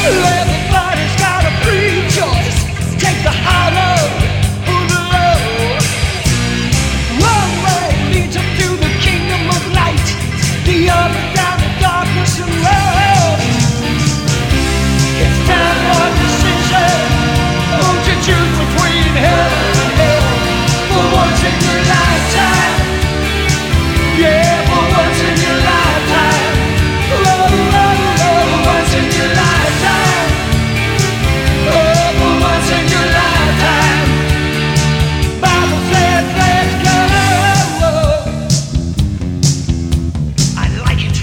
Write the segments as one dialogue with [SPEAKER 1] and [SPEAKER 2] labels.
[SPEAKER 1] Everybody's got a free choice. Take the high road or the low. One way leads up to the kingdom of light, the other down the darkness and road. It's time for a decision. Won't you choose between heaven and hell for once in your lifetime? Yeah, for once in your lifetime. Once in your lifetime. Oh, for once in your lifetime. Bible says let's go. I like it.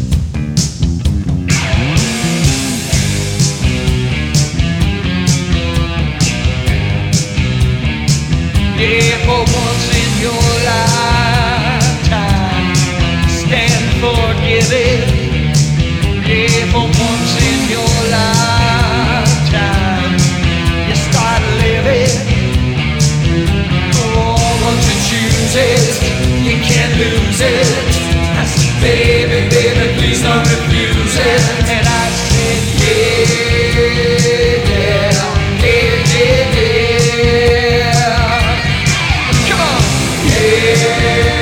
[SPEAKER 1] Yeah, for once in your lifetime, stand forgiven. Yeah, for once in your lifetime, you start living. Oh, once you choose it, you can't lose it. I said, baby, baby, please don't refuse it. And I said, yeah, yeah, yeah, yeah, yeah. Come on, yeah.